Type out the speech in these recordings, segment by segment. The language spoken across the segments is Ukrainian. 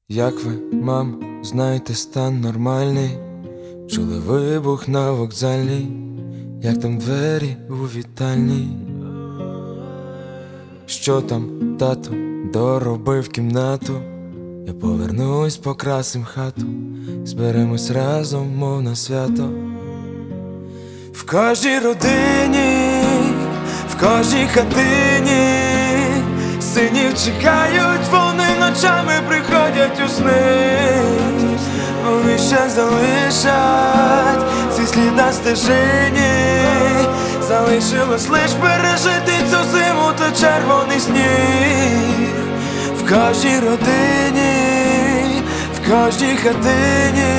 Як ви, мам, знаєте, стан нормальний? Чули вибух на вокзальній, як там двері у вітальній? Що там, тато, доробив кімнату? Я повернусь, покрасим хату, зберемось разом, мов на свято. В кожній родині, в кожній хатині синів чекають, вони ночами приходять у сни. Вони ще залишать свій слід на стежині. Залишилось лиш пережити цю зиму та червоний сніг. В кожній родині, в кожній хатині.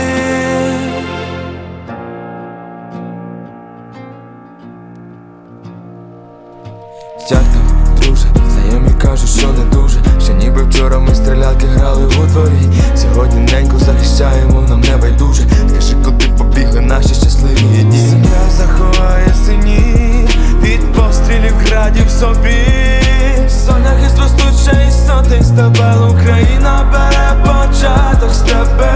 Як там, друже? Знайомі кажуть, що не дуже. Ще ніби вчора ми стрілялки грали у дворі. Сьогодні неньку захищаємо, нам не байдуже. Скажи, куди побігли наші щасливі дні? Земля заховає синів від пострілів, градів собі. Соняхи зростуть ще із сотень стебел. Україна бере початок з тебе.